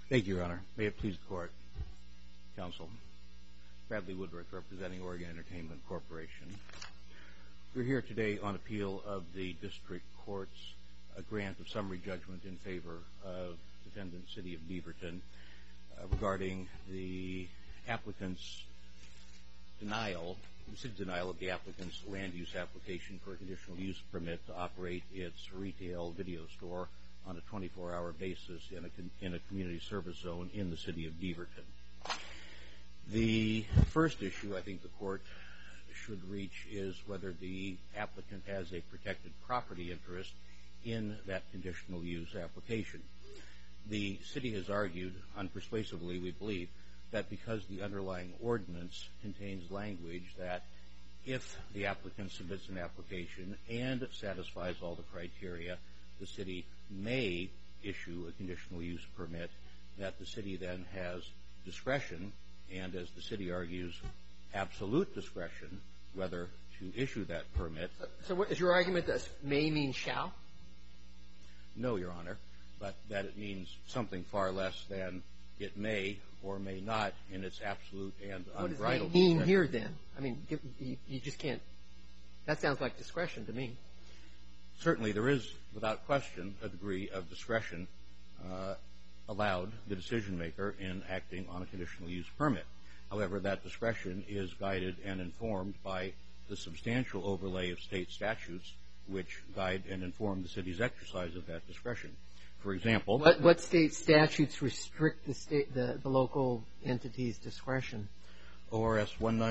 Thank you, Your Honor. May it please the Court, Counsel. Bradley Woodruff, representing Oregon Entertainment Corporation. We're here today on appeal of the District Court's grant of summary judgment in favor of defendant City of Beaverton regarding the applicant's denial, the city's denial of the applicant's land use application for a conditional use permit to operate its retail video store on a 24-hour basis in a community service zone in the City of Beaverton. The first issue I think the Court should reach is whether the applicant has a protected property interest in that conditional use application. The City has argued, unpersuasively we believe, that because the underlying ordinance contains language that if the applicant submits an application and satisfies all the criteria, the City may issue a conditional use permit, that the City then has discretion, and as the City argues, absolute discretion, whether to issue that permit. So what is your argument that may mean shall? No, Your Honor, but that it means something far less than it may or may not in its absolute and unbridled discretion. What does may mean here then? I mean, you just can't. That sounds like discretion to me. Certainly there is, without question, a degree of discretion allowed the decision maker in acting on a conditional use permit. However, that discretion is guided and informed by the substantial overlay of state statutes which guide and inform the City's exercise of that discretion. For example, what state statutes restrict the local entity's discretion? ORS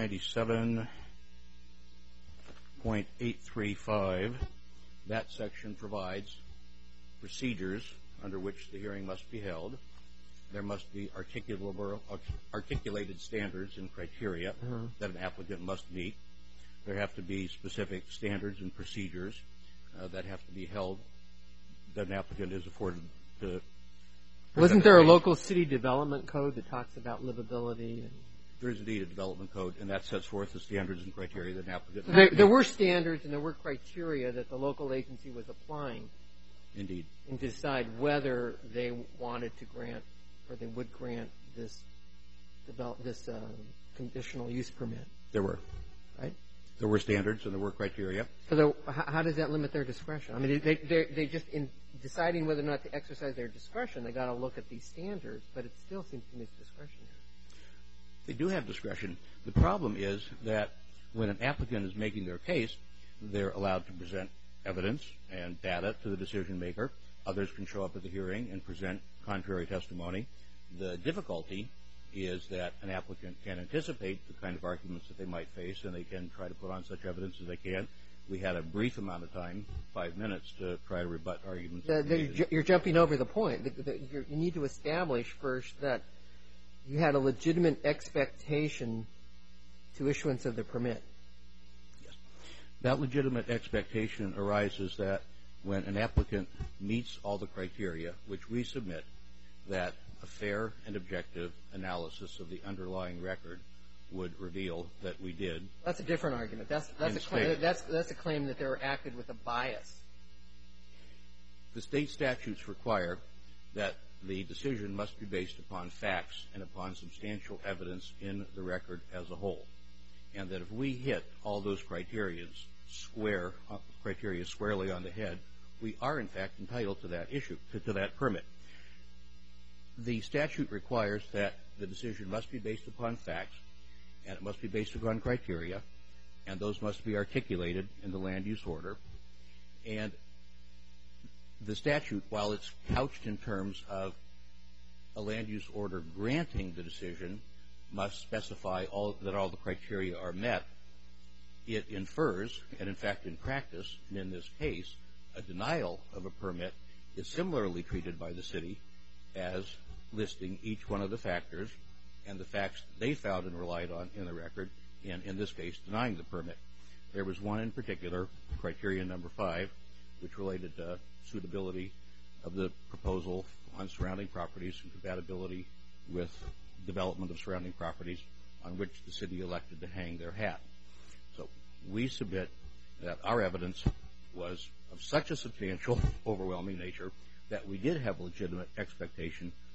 197.835, that section provides procedures under which the hearing must be held. There must be articulated standards and criteria that an applicant must meet. There have to be specific standards and procedures that have to be held that an applicant is afforded to. Wasn't there a local city development code that talks about livability? There is indeed a development code, and that sets forth the standards and criteria that an applicant must meet. There were standards and there were criteria that the local agency was applying. Indeed. And to decide whether they wanted to grant or they would grant this conditional use permit. There were. Right? There were standards and there were criteria. So how does that limit their discretion? I mean, they just, in deciding whether or not to exercise their discretion, they got to look at these standards, but it still seems to me it's discretionary. They do have discretion. The problem is that when an applicant is making their case, they're allowed to present evidence and data to the decision maker. Others can show up at the hearing and present contrary testimony. The difficulty is that an applicant can anticipate the kind of arguments that they might face, and they can try to put on such evidence as they can. We had a brief amount of time, 5 minutes, to try to rebut arguments. You're jumping over the point. You need to establish first that you had a legitimate expectation to issuance of the permit. Yes. That legitimate expectation arises that when an applicant meets all the criteria, which we submit, that a fair and objective analysis of the underlying record would reveal that we did. That's a different argument. That's a claim that they were acted with a bias. The state statutes require that the decision must be based upon facts and upon substantial evidence in the record as a whole, and that if we hit all those criteria squarely on the head, we are in fact entitled to that issue, to that permit. The statute requires that the decision must be based upon facts, and it must be based upon criteria, and those must be articulated in the land use order. And the statute, while it's couched in terms of a land use order granting the decision, must specify that all the criteria are met. It infers, and in fact in practice, and in this case, a denial of a permit is similarly treated by the city as listing each one of the factors and the facts they found and relied on in the record, and in this case, denying the permit. There was one in particular, criteria number 5, which related to suitability of the proposal on surrounding properties and compatibility with development of surrounding properties on which the city elected to hang their hat. So we submit that our evidence was of such a substantial, overwhelming nature that we did have a legitimate expectation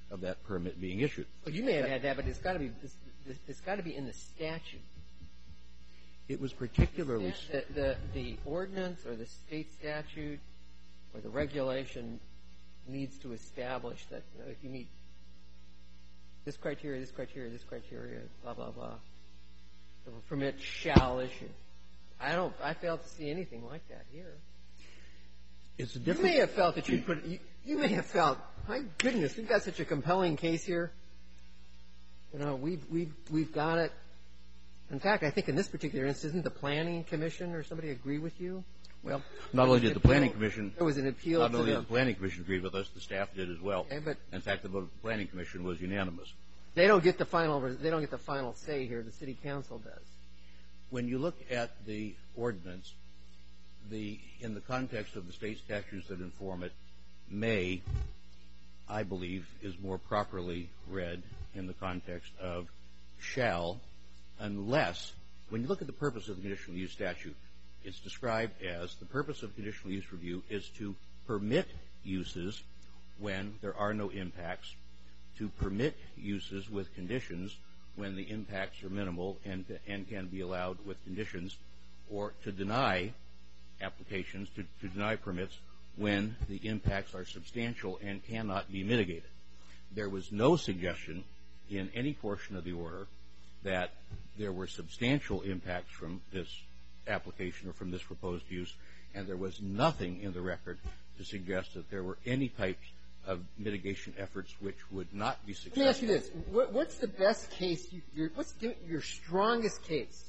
of that permit being issued. Well, you may have had that, but it's got to be in the statute. It was particularly the ordinance or the state statute or the regulation needs to establish that if you meet this criteria, this criteria, this criteria, blah blah blah, the permit shall issue. I failed to see anything like that here. It's a different. You may have felt that you put. You may have felt, my goodness, we've got such a compelling case here. You know, we've got it. In fact, I think in this particular instance, didn't the Planning Commission or somebody agree with you? Well, not only did the Planning Commission. There was an appeal. Not only did the Planning Commission agree with us, the staff did as well. Okay, but in fact, the vote of the Planning Commission was unanimous. They don't get the final. They don't get the final say here. The City Council does. When you look at the ordinance, in the context of the state statutes that inform it, may, I believe, is more properly read in the context of shall, unless, when you look at the purpose of the conditional use statute, it's described as the purpose of conditional use review is to permit uses when there are no impacts, to permit uses with conditions when the impacts are minimal and can be allowed with conditions, or to deny applications, to deny permits when the impacts are substantial and cannot be mitigated. There was no suggestion in any portion of the order that there were substantial impacts from this application or from this proposed use, and there was nothing in the record to suggest that there were any types of mitigation efforts which would not be successful. Let me ask you this. What's the best case, what's your strongest case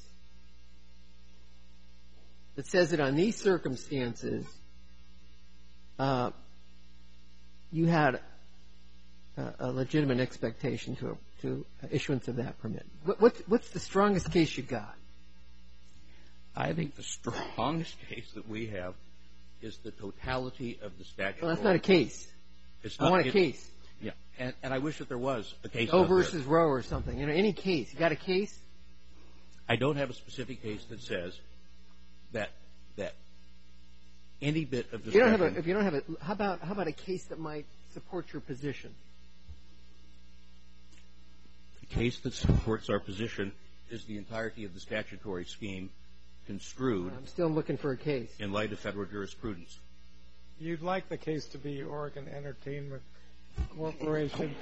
that says that on these circumstances you had a legitimate expectation to issuance of that permit? What's the strongest case you got? I think the strongest case that we have is the totality of the statute. Well, that's not a case. I want a case. Yeah, and I wish that there was a case. Doe versus Roe or something. You know, any case. You got a case? I don't have a specific case that says that any bit of discussion. If you don't have it, how about a case that might support your position? The case that supports our position is the entirety of the statutory scheme construed. I'm still looking for a case. In light of federal jurisprudence. You'd like the case to be Oregon Entertainment Corporation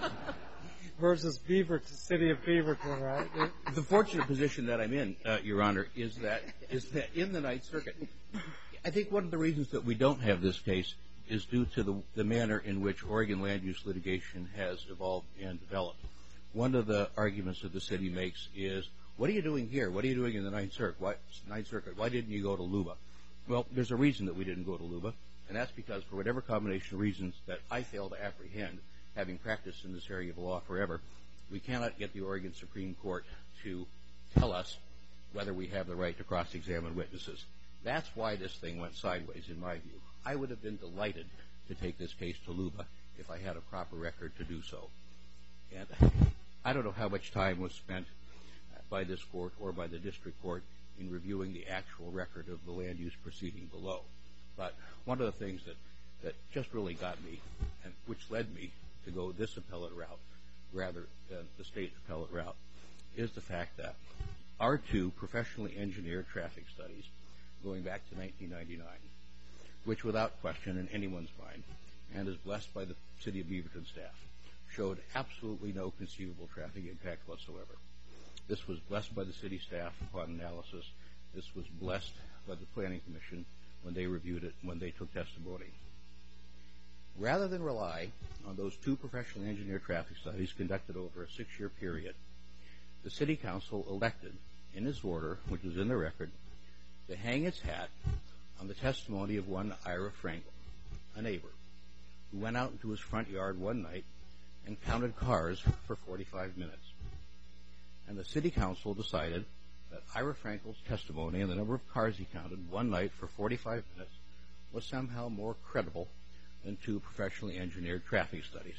versus City of Beaverton, right? The fortunate position that I'm in, Your Honor, is that in the Ninth Circuit, I think one of the reasons that we don't have this case is due to the manner in which Oregon land use litigation has evolved and developed. One of the arguments that the city makes is, what are you doing here? What are you doing in the Ninth Circuit? Why didn't you go to LUBA? Well, there's a reason that we didn't go to LUBA, and that's because for whatever combination of reasons that I fail to apprehend, having practiced in this area of law forever, we cannot get the Oregon Supreme Court to tell us whether we have the right to cross-examine witnesses. That's why this thing went sideways, in my view. I would have been delighted to take this case to LUBA if I had a proper record to do so. And I don't know how much time was spent by this court or by the district court in reviewing the actual record of the land use proceeding below. But one of the things that just really got me, and which led me to go this appellate route rather than the state appellate route, is the fact that our two professionally engineered traffic studies, going back to 1999, which without question in anyone's mind, and is blessed by the City of Beaverton staff, showed absolutely no conceivable traffic impact whatsoever. This was blessed by the city staff upon analysis. This was blessed by the Planning Commission when they reviewed it, when they took testimony. Rather than rely on those two professionally engineered traffic studies conducted over a 6-year period, the City Council elected, in its order, which is in the record, to hang its hat on the testimony of one Ira Frankel, a neighbor, who went out into his front yard one night and counted cars for 45 minutes. And the City Council decided that Ira Frankel's testimony and the number of cars he counted one night for 45 minutes was somehow more credible than two professionally engineered traffic studies.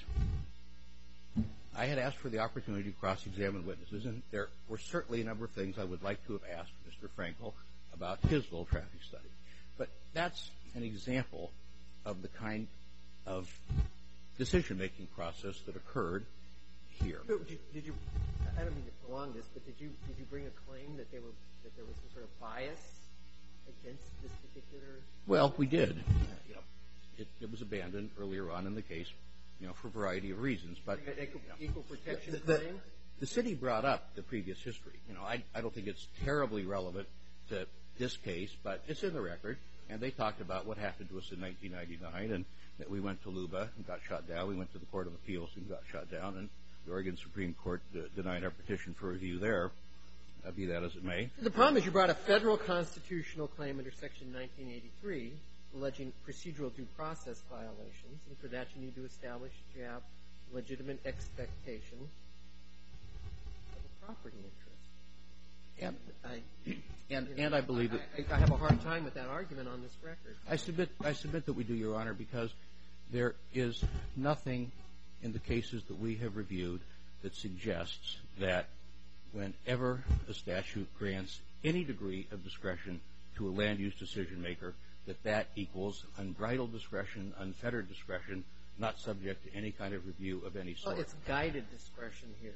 I had asked for the opportunity to cross-examine witnesses, and there were certainly a number of things I would like to have asked Mr. Frankel about his little traffic study. But that's an example of the kind of decision-making process that occurred here. Did you? I don't mean to prolong this, but did you bring a claim that there was some sort of bias against this particular? Well, we did. It was abandoned earlier on in the case, for a variety of reasons. But equal protection claim. The city brought up the previous history. I don't think it's terribly relevant to this case, but it's in the record. And they talked about what happened to us in 1999, and that we went to Luba and got shot down. We went to the Court of Appeals and got shot down, and the Oregon Supreme Court denied our petition for review there, be that as it may. The problem is you brought a federal constitutional claim under Section 1983 alleging procedural due process violations, and for that you need to establish that you have legitimate expectation of a property interest. And I believe that I have a hard time with that argument on this record. I submit that we do, Your Honor, because there is nothing in the cases that we have reviewed that suggests that whenever a statute grants any degree of discretion to a land use decision maker, that equals unbridled discretion, unfettered discretion, not subject to any kind of review of any sort. Well, it's guided discretion here.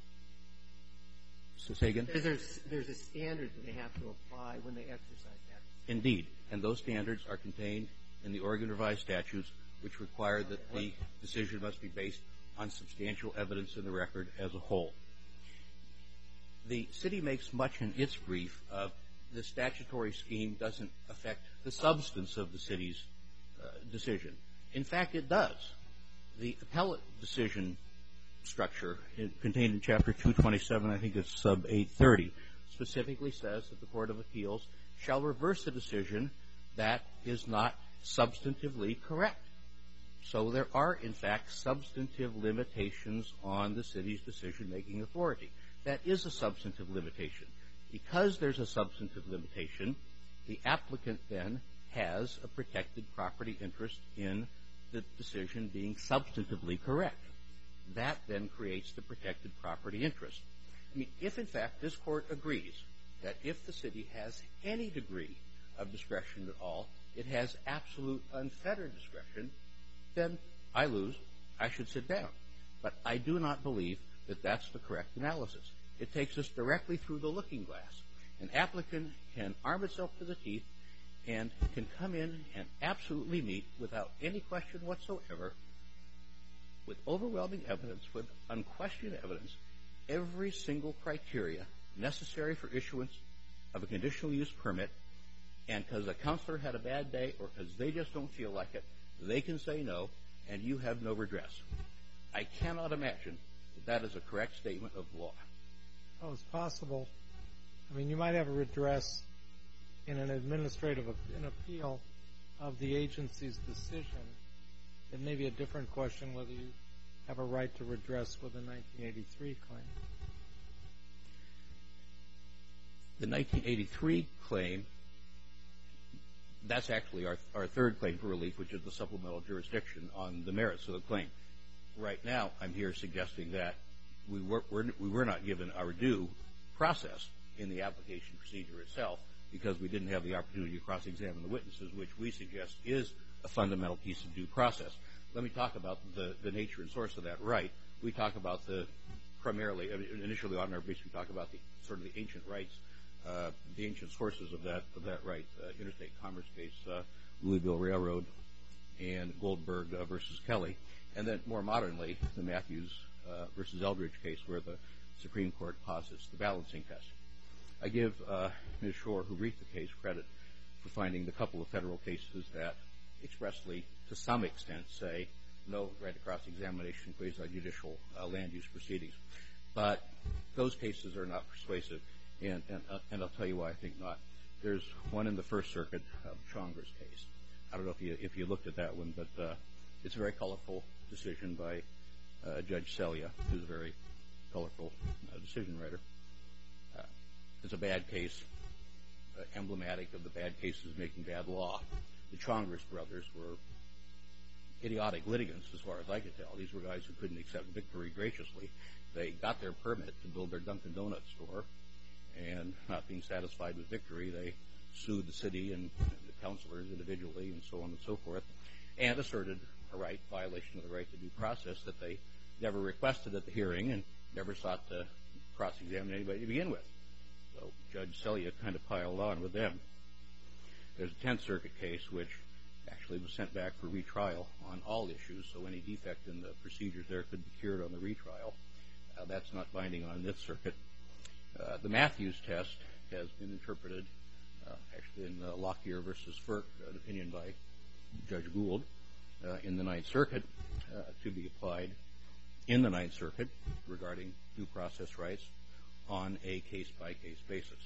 So say again? There's a standard that they have to apply when they exercise that. Indeed. And those standards are contained in the Oregon Revised Statutes, which require that the decision must be based on substantial evidence in the record as a whole. The city makes much in its brief of the statutory scheme doesn't affect the substance of the city's decision. In fact, it does. The appellate decision structure contained in Chapter 227, I think it's sub 830, specifically says that the Court of Appeals shall reverse a decision that is not substantively correct. So there are, in fact, substantive limitations on the city's decision-making authority. That is a substantive limitation. Because there's a substantive limitation, the applicant then has a protected property interest in the decision being substantively correct. That then creates the protected property interest. I mean, if, in fact, this Court agrees that if the city has any degree of discretion at all, it has absolute unfettered discretion, then I lose. I should sit down. But I do not believe that that's the correct analysis. It takes us directly through the looking glass. An applicant can arm itself to the teeth and can come in and absolutely meet, without any question whatsoever, with overwhelming evidence, with unquestioned evidence, every single criteria necessary for issuance of a conditional use permit, and because a counselor had a bad day or because they just don't feel like it, they can say no, and you have no redress. I cannot imagine that is a correct statement of the law. Oh, it's possible. I mean, you might have a redress in an administrative appeal of the agency's decision. It may be a different question whether you have a right to redress with a 1983 claim. The 1983 claim, that's actually our third claim for relief, which is the supplemental jurisdiction on the merits of the claim. Right now, I'm here suggesting that we were not given our due process in the application procedure itself because we didn't have the opportunity to cross-examine the witnesses, which we suggest is a fundamental piece of due process. Let me talk about the nature and source of that right. We talk about primarily, initially on our briefs, we talk about the sort of the ancient rights, the ancient sources of that right, interstate commerce case, Louisville Railroad, and Goldberg versus Kelly, and then more modernly, the Matthews versus Eldridge case where the Supreme Court posits the balancing test. I give Ms. Shore, who briefed the case, credit for finding the couple of federal cases that expressly, to some extent, say no right to cross-examination, quasi-judicial land use proceedings. But those cases are not persuasive, and I'll tell you why I think not. There's one in the First Circuit, Chonger's case. I don't know if you looked at that one, but it's a very colorful decision by Judge Selya, who's a very colorful decision writer. It's a bad case, emblematic of the bad cases making bad law. The Chongers brothers were idiotic litigants, as far as I could tell. These were guys who couldn't accept victory graciously. They got their permit to build their Dunkin' Donuts store, and not being satisfied with victory, they sued the city and the counselors individually and so on and so forth, and asserted a right, violation of the right to due process, that they never requested at the hearing and never sought to cross-examine anybody to begin with. So Judge Selya kind of piled on with them. There's a Tenth Circuit case which actually was sent back for retrial on all issues, so any defect in the procedures there could be cured on the retrial. That's not binding on this circuit. The Matthews test has been interpreted, actually in Lockyer v. FERC, an opinion by Judge Gould in the Ninth Circuit, to be applied in the Ninth Circuit regarding due process rights on a case-by-case basis.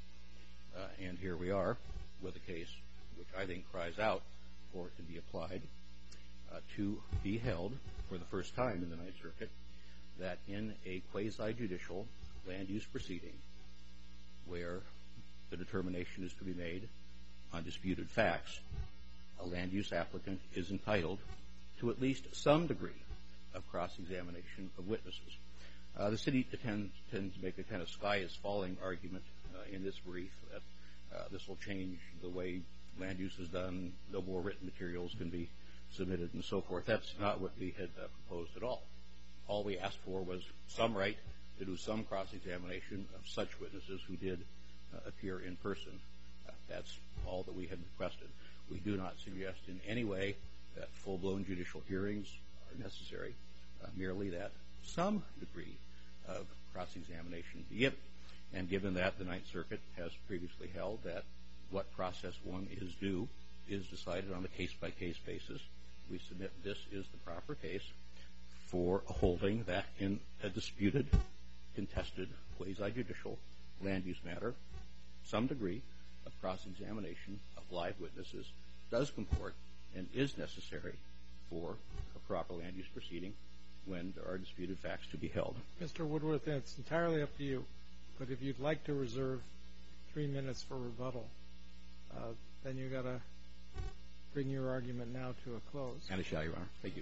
And here we are with a case which I think cries out for it to be applied, to be held for the first time in the Ninth Circuit, that in a quasi-judicial land use proceeding where the determination is to be made on disputed facts, a land use applicant is entitled to at least some degree of cross-examination of witnesses. The city tends to make a kind of sky-is-falling argument in this brief that this will change the way land use is done, no more written materials can be submitted, and so forth. That's not what we had proposed at all. All we asked for was some right to do some cross-examination of such witnesses who did appear in person. That's all that we had requested. We do not suggest in any way that full-blown judicial hearings are necessary, merely that some degree of cross-examination be given. And given that the Ninth Circuit has previously held that what process one is due is decided on a case-by-case basis, we submit this is the proper case for a holding that in a disputed, contested, quasi-judicial land use matter, some degree of cross-examination of live witnesses does comport and is necessary for a proper land use proceeding when there are disputed facts to be held. Mr. Woodworth, it's entirely up to you, but if you'd like to reserve 3 minutes for rebuttal, then you've got to bring your argument now to a close. And I shall, Your Honor. Thank you.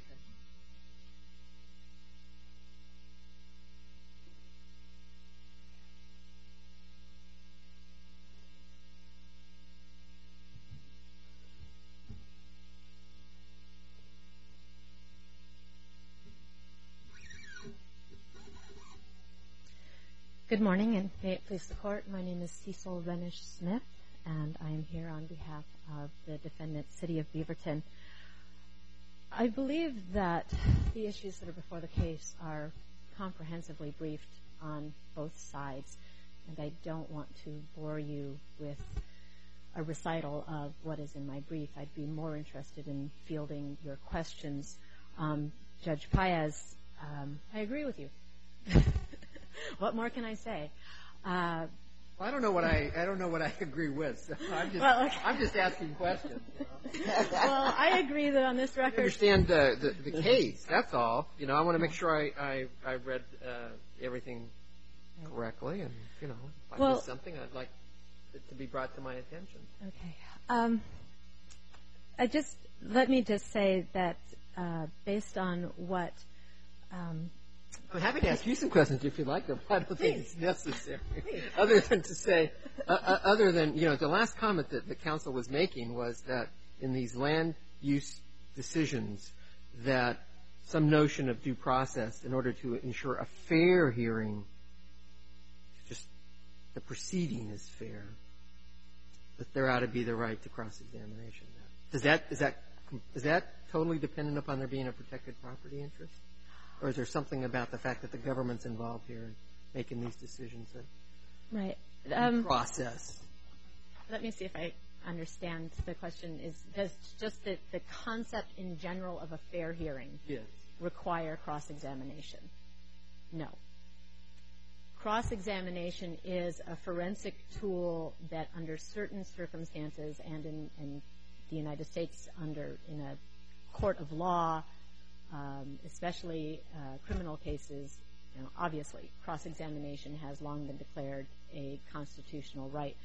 Good morning, and may it please the Court. My name is Cecil Renish-Smith, and I am here on behalf of the defendant, City of Beaverton. I believe that the issues that are before the case are comprehensively briefed on both sides, and I don't want to bore you with a recital of what is in my brief. I'd be more interested in fielding your questions. Judge Paez, I agree with you. What more can I say? Well, I don't know what I agree with. So I'm just asking questions. Well, I agree that on this record, I understand the case. That's all. I want to make sure I read everything correctly, and if I missed something, I'd like it to be brought to my attention. Okay. Let me just say that based on what. I'm happy to ask you some questions if you'd like them. I don't think it's necessary. Other than to say, the last comment that the counsel was making was that in these land use decisions, that some notion of due process in order to ensure a fair hearing, just the proceeding is fair, that there ought to be the right to cross-examination. Is that totally dependent upon there being a protected property interest? Or is there something about the fact that the government's involved here in making these decisions? Right. Process. Let me see if I understand the question. Does just the concept in general of a fair hearing require cross-examination? No. Cross-examination is a forensic tool that under certain circumstances and in the United States in a court of law, especially criminal cases, obviously cross-examination has long been declared a constitutional right.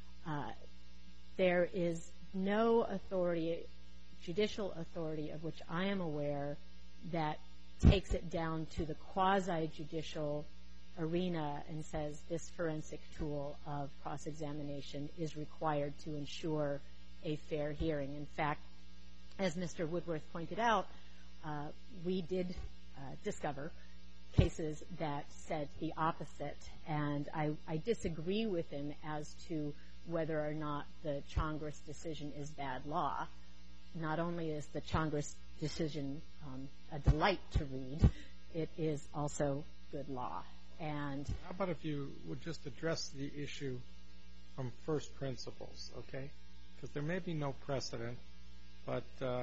There is no authority, judicial authority of which I am aware, that takes it down to the quasi-judicial arena and says this forensic tool of cross-examination is required to ensure a fair hearing. In fact, as Mr. Woodworth pointed out, we did discover cases that said the opposite, and I disagree with him as to whether or not the Chongris decision is bad law. Not only is the Chongris decision a delight to read, it is also good law. And how about if you would just address the issue from first principles, okay? Because there may be no precedent, but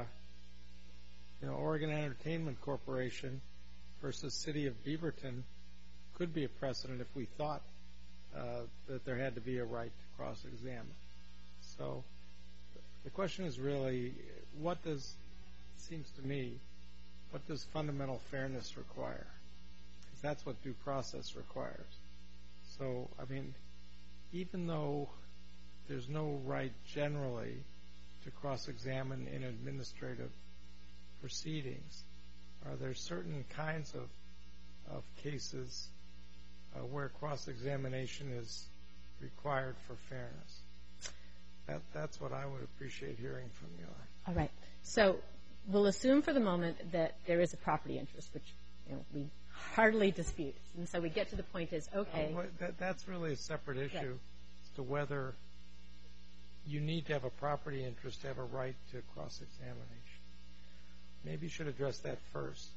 Oregon Entertainment Corporation versus City of Beaverton could be a precedent if we thought that there had to be a right to cross-examine. So the question is really, it seems to me, what does fundamental fairness require? Because that's what due process requires. So, I mean, even though there's no right generally to cross-examine in administrative proceedings, are there certain kinds of cases where cross-examination is required for fairness? That's what I would appreciate hearing from you. All right. So we'll assume for the moment that there is a property interest, which we hardly dispute. And so we get to the point is, okay. That's really a separate issue as to whether you need to have a property interest to have a right to cross-examination. Maybe you should address that first.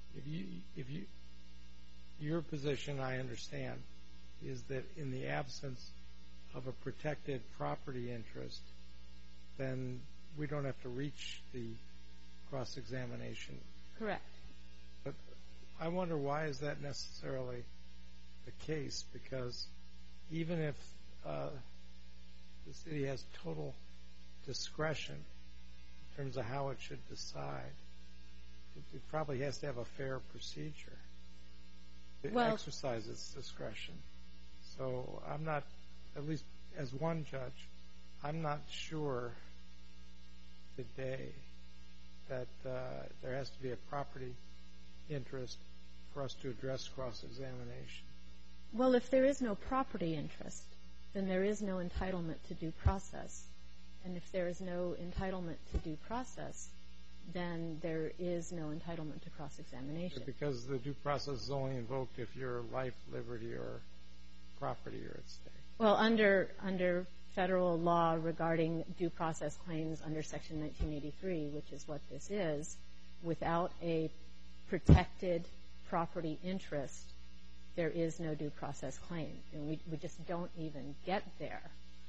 Your position, I understand, is that in the absence of a protected property interest, then we don't have to reach the cross-examination. Correct. But I wonder, why is that necessarily the case? Because even if the city has total discretion in terms of how it should decide, it probably has to have a fair procedure to exercise its discretion. So I'm not, at least as one judge, I'm not sure today that there has to be a property interest for us to address cross-examination. Well, if there is no property interest, then there is no entitlement to due process. And if there is no entitlement to due process, then there is no entitlement to cross-examination. Because the due process is only invoked if your life, liberty, or property are at stake. Well, under federal law regarding due process claims under Section 1983, which is what this is, without a protected property interest, there is no due process claim. And we just don't even get there.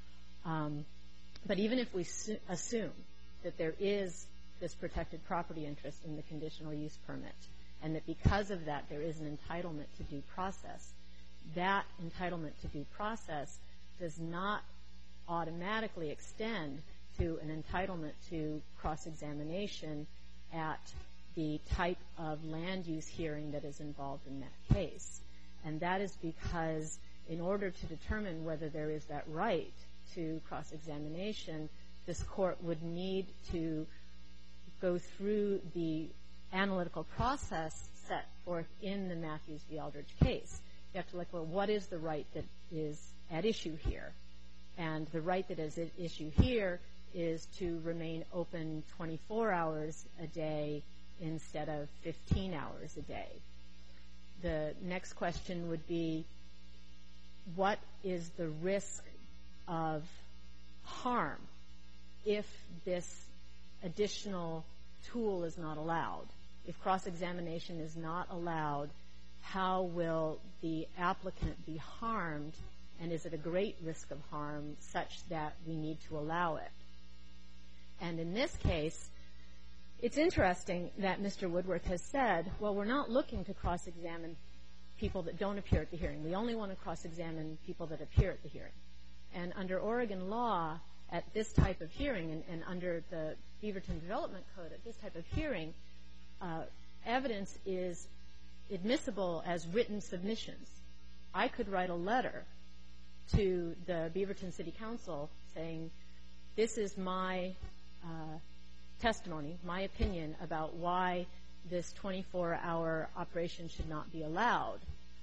But even if we assume that there is this protected property interest in the conditional use permit, and that because of that there is an entitlement to due process, that entitlement to due process does not automatically extend to an entitlement to cross-examination at the type of land use hearing that is involved in that case. And that is because in order to determine whether there is that right to cross-examination, this court would need to go through the analytical process set forth in the Matthews v. Aldridge case. You have to look, well, what is the right that is at issue here? And the right that is at issue here is to remain open 24 hours a day instead of 15 hours a day. The next question would be, what is the risk of harm if this additional tool is not allowed? If cross-examination is not allowed, how will the applicant be harmed, and is it a great risk of harm such that we need to allow it? And in this case, it's interesting that Mr. Woodworth has said, well, we're not looking to cross-examine people that don't appear at the hearing. We only want to cross-examine people that appear at the hearing. And under Oregon law, at this type of hearing, and under the Beaverton Development Code, at this type of hearing, evidence is admissible as written submissions. I could write a letter to the Beaverton City Council saying, this is my testimony, my opinion about why this 24-hour operation should not be allowed.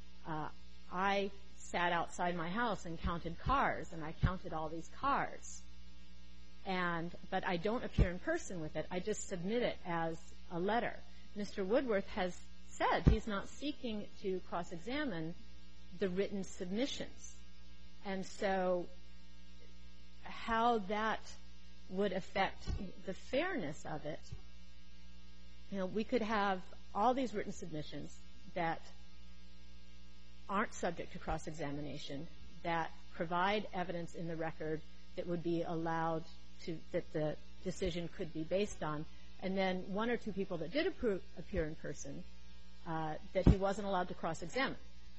I sat outside my house and counted cars, and I counted all these cars. But I don't appear in person with it. I just submit it as a letter. Mr. Woodworth has said he's not seeking to cross-examine the written submissions. And so how that would affect the fairness of it, we could have all these written submissions that aren't subject to cross-examination, that provide evidence in the record that would be allowed to, that the decision could be based on, and then one or two people that did appear in person that he wasn't allowed to cross-examine.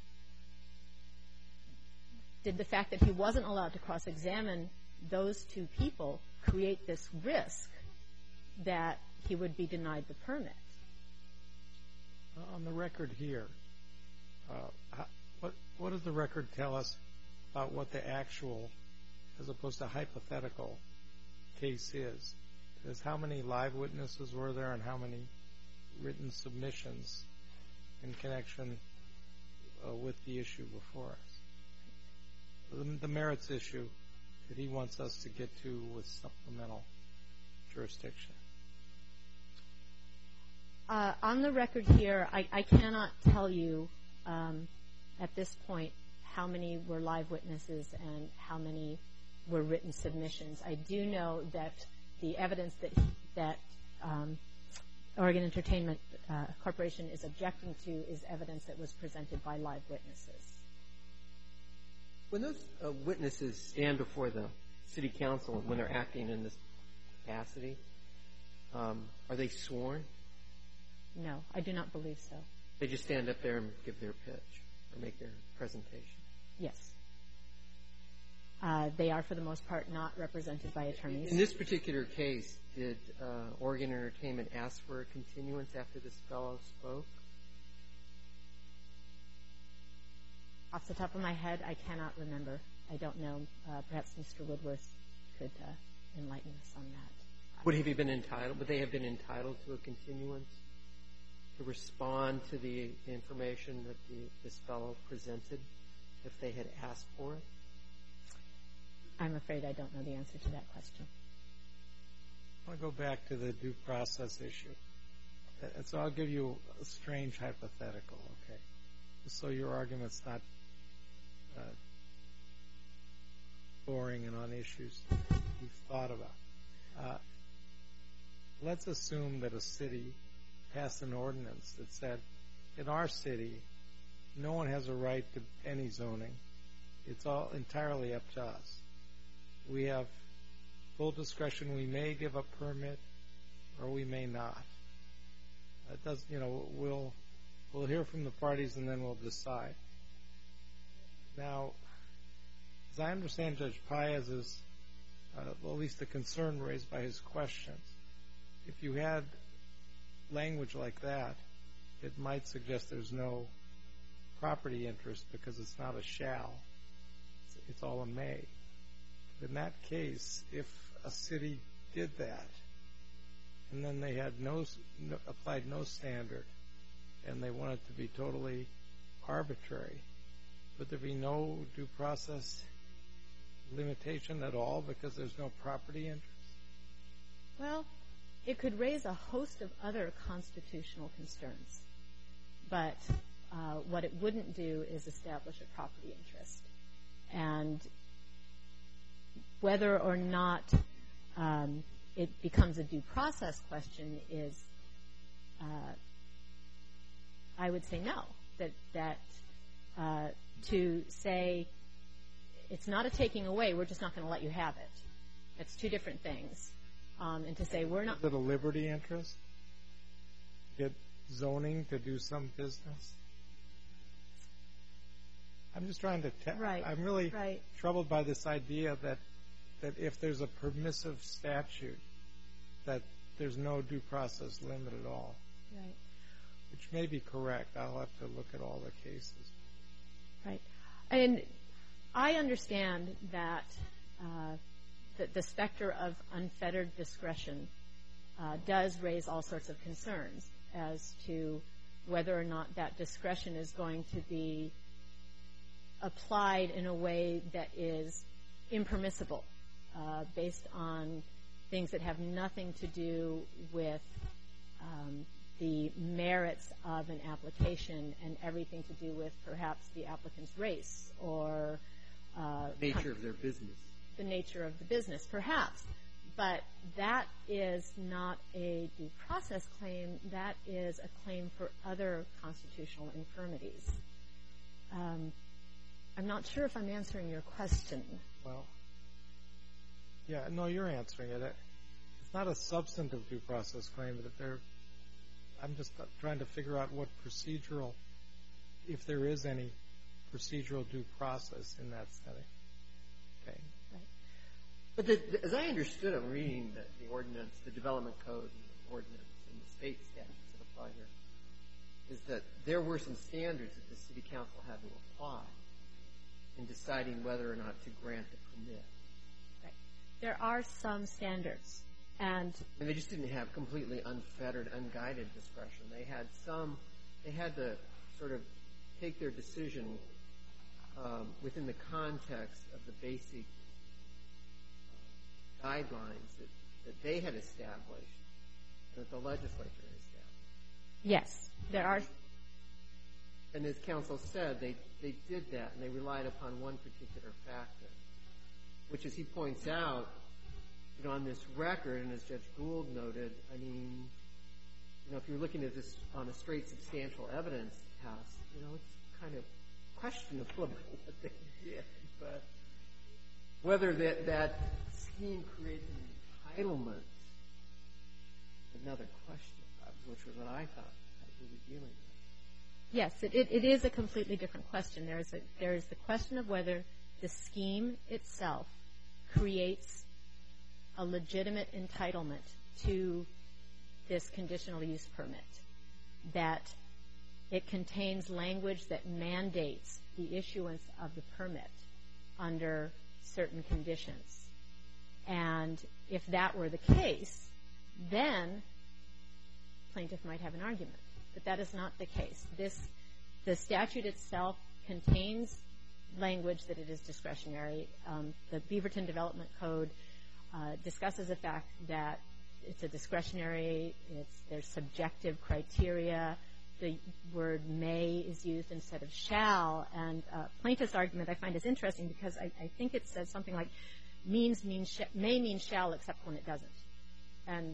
Did the fact that he wasn't allowed to cross-examine those two people create this risk that he would be denied the permit? On the record here, what does the record tell us about what the actual, as opposed to hypothetical, case is? Because how many live witnesses were there and how many written submissions in connection with the issue before us? The merits issue that he wants us to get to with supplemental jurisdiction. On the record here, I cannot tell you at this point how many were live witnesses and how many were written submissions. I do know that the evidence that Oregon Entertainment Corporation is objecting to is evidence that was presented by live witnesses. When those witnesses stand before the city council, when they're acting in this capacity, are they sworn? No, I do not believe so. They just stand up there and give their pitch or make their presentation? Yes. They are, for the most part, not represented by attorneys. In this particular case, did Oregon Entertainment ask for a continuance after this fellow spoke? Off the top of my head, I cannot remember. I don't know. Perhaps Mr. Woodworth could enlighten us on that. Would they have been entitled to a continuance to respond to the information that this fellow presented if they had asked for it? I'm afraid I don't know the answer to that question. I want to go back to the due process issue. So I'll give you a strange hypothetical, okay? Just so your argument's not boring and on issues you've thought about. Let's assume that a city passed an ordinance that said, in our city, no one has a right to any zoning. It's all entirely up to us. We have full discretion. We may give a permit or we may not. We'll hear from the parties and then we'll decide. Now, as I understand Judge Paez's, at least the concern raised by his questions, if you had language like that, it might suggest there's no property interest because it's not a shall. It's all a may. In that case, if a city did that and then they had applied no standard and they wanted to be totally arbitrary, would there be no due process limitation at all because there's no property interest? Well, it could raise a host of other constitutional concerns, but what it wouldn't do is establish a property interest. And whether or not it becomes a due process question is, I would say no. That to say it's not a taking away, we're just not going to let you have it. It's two different things. And to say we're not... Is it a liberty interest? Get zoning to do some business? I'm just trying to tell. Right. I'm really troubled by this idea that if there's a permissive statute, that there's no due process limit at all. Right. Which may be correct. I'll have to look at all the cases. Right. And I understand that the specter of unfettered discretion does raise all sorts of concerns as to whether or not that discretion is going to be applied in a way that is impermissible, based on things that have nothing to do with the merits of an application and everything to do with perhaps the applicant's race or Nature of their business. the nature of the business, perhaps. But that is not a due process claim. That is a claim for other constitutional infirmities. I'm not sure if I'm answering your question. Well, yeah, no, you're answering it. It's not a substantive due process claim, but I'm just trying to figure out what procedural, if there is any procedural due process in that setting. Okay. But as I understood it, reading the ordinance, the development code and the ordinance and the state statutes that apply here, is that there were some standards that the city council had to apply in deciding whether or not to grant the permit. Right. There are some standards. And they just didn't have completely unfettered, unguided discretion. They had to sort of take their decision within the context of the basic guidelines that they had established, that the legislature had established. yes, there are. And as counsel said, they did that, and they relied upon one particular factor, which, as he points out, on this record, and as Judge Gould noted, I mean, if you're looking at this on a straight substantial evidence test, it's kind of questionable what they did. But whether that scheme creates an entitlement, another question, which was what I thought we were dealing with. Yes, it is a completely different question. There is the question of whether the scheme itself creates a legitimate entitlement to this conditional use permit, that it contains language that mandates the issuance of the permit under certain conditions. And if that were the case, then plaintiff might have an argument. But that is not the case. The statute itself contains language that it is discretionary. The Beaverton Development Code discusses the fact that it's a discretionary, there's subjective criteria. The word may is used instead of shall. And plaintiff's argument I find is interesting because I think it says something like may mean shall except when it doesn't. And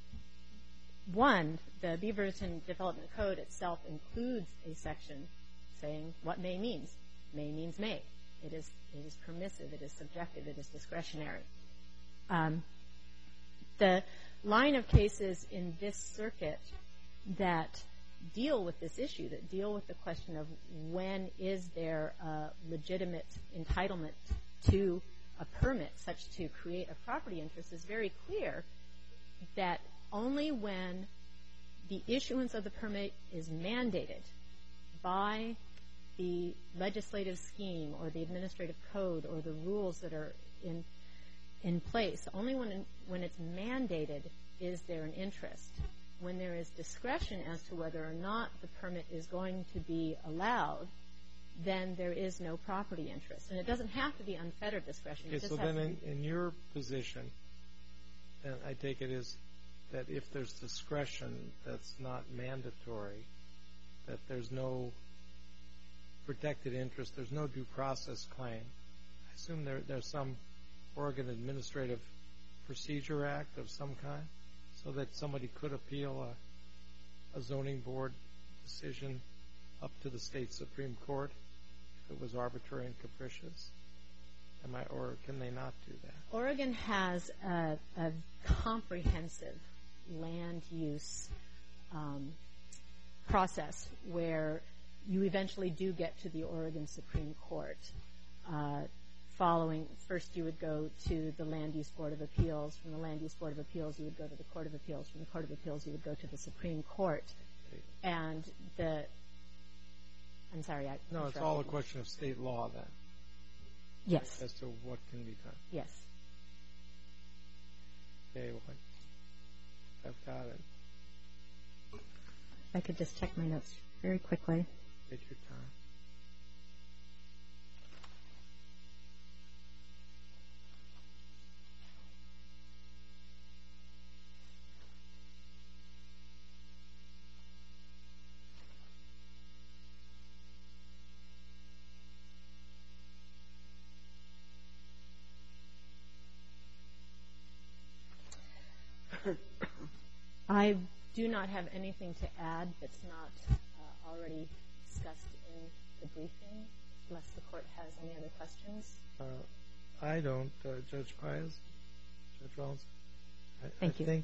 the Beaverton Development Code itself includes a section saying what may means. May means may. It is permissive, it is subjective, it is discretionary. The line of cases in this circuit that deal with this issue, that deal with the question of when is there a legitimate entitlement to a permit such to create a property interest, is very clear that only when the issuance of the permit is mandated by the legislative scheme or the administrative code or the rules that are in place, only when it's mandated is there an interest. When there is discretion as to whether or not the permit is going to be allowed, then there is no property interest. And it doesn't have to be unfettered discretion. Okay, so then in your position, and I take it is that if there's discretion that's not mandatory, that there's no protected interest, there's no due process claim. I assume there's some Oregon Administrative Procedure Act of some kind so that somebody could appeal a zoning board decision up to the state Supreme Court if it was arbitrary and capricious. Or can they not do that? Oregon has a comprehensive land use process where you eventually do get to the Oregon Supreme Court. First you would go to the Land Use Board of Appeals. From the Land Use Board of Appeals, you would go to the Court of Appeals. From the Court of Appeals, you would go to the Supreme Court. And I'm sorry. No, it's all a question of state law then. Yes. As to what can be done. Yes. Okay, well, I've got it. If I could just check my notes very quickly. Take your time. I do not have anything to add that's not already discussed in the briefing, unless the Court has any other questions. I don't, Judge Pius, Judge Rollins. Thank you. I think,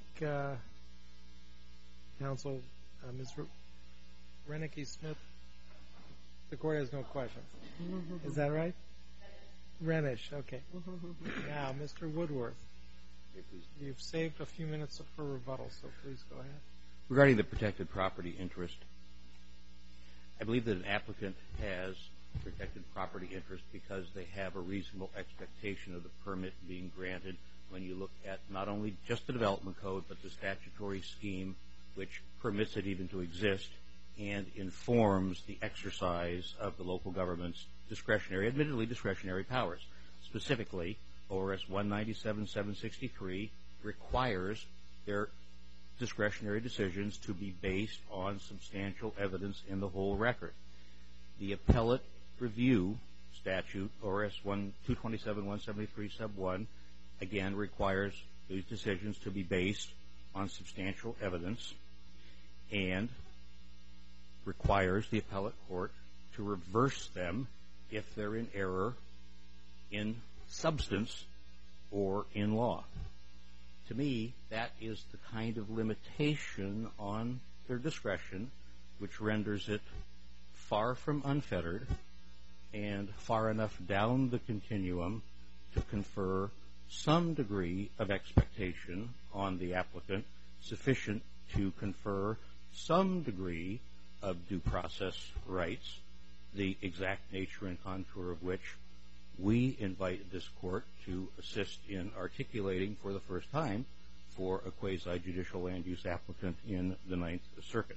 Counsel, Ms. Renicky-Smith, the Court has no questions. Is that right? Renish, okay. Now, Mr. Woodworth, you've saved a few minutes for rebuttal, so please go ahead. Regarding the protected property interest, I believe that an applicant has protected property interest because they have a reasonable expectation of the permit being granted when you look at not only just the development code, but the statutory scheme which permits it even to exist and informs the exercise of the local government's discretionary, admittedly discretionary powers. Specifically, ORS 197-763 requires their discretionary decisions to be based on substantial evidence in the whole record. The appellate review statute, ORS 227-173 sub 1, again requires these decisions to be based on substantial evidence and requires the appellate court to reverse them if they're in error in substance or in law. To me, that is the kind of limitation on their discretion which renders it far from unfettered and far enough down the continuum to confer some degree of expectation on the applicant, sufficient to confer some degree of due process rights, the exact nature and contour of which we invite this court to assist in articulating for the first time for a quasi-judicial land use applicant in the Ninth Circuit.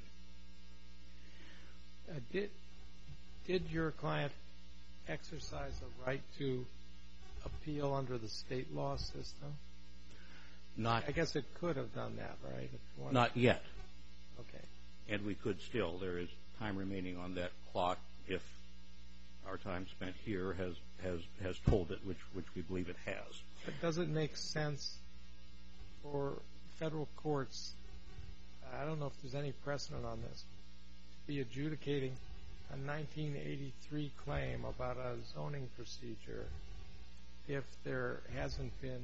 Did your client exercise a right to appeal under the state law system? I guess it could have done that, right? Not yet. Okay. And we could still. There is time remaining on that clock if our time spent here has told it, which we believe it has. But does it make sense for federal courts, I don't know if there's any precedent on this, to be adjudicating a 1983 claim about a zoning procedure if there hasn't been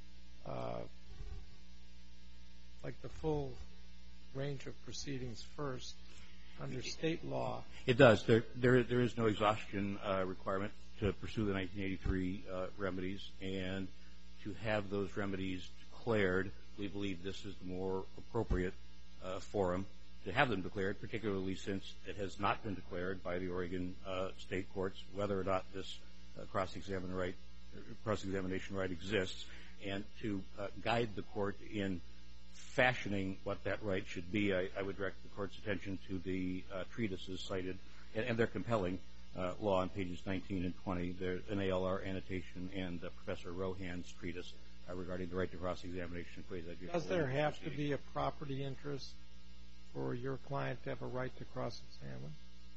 like the full range of proceedings first under state law? It does. There is no exhaustion requirement to pursue the 1983 remedies, and to have those remedies declared, we believe this is the more appropriate forum to have them declared, particularly since it has not been declared by the Oregon state courts whether or not this cross-examination right exists, and to guide the court in fashioning what that right should be. I would direct the court's attention to the treatises cited, and they're compelling, law on pages 19 and 20. There's an ALR annotation and Professor Rohan's treatise regarding the right to cross-examination. Does there have to be a property interest for your client to have a right to cross-examine?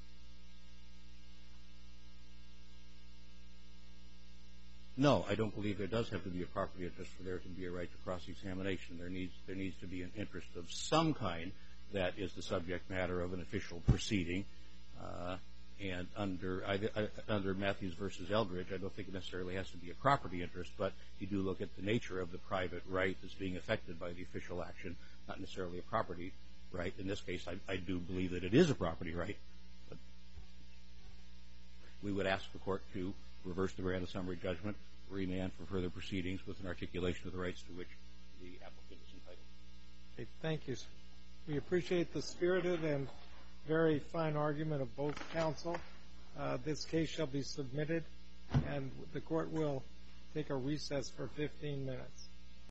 No, I don't believe there does have to be a property interest for there to be a right to cross-examination. There needs to be an interest of some kind that is the subject matter of an official proceeding. And under Matthews versus Eldridge, I don't think it necessarily has to be a property interest, but you do look at the nature of the private right that's being affected by the official action, not necessarily a property right. In this case, I do believe that it is a property right. But we would ask the court to reverse the grant of summary judgment, remand for further proceedings with an articulation of the rights to which the applicant is entitled. Okay, thank you, sir. We appreciate the spirited and very fine argument of both counsel. This case shall be submitted, and the court will take a recess for 15 minutes.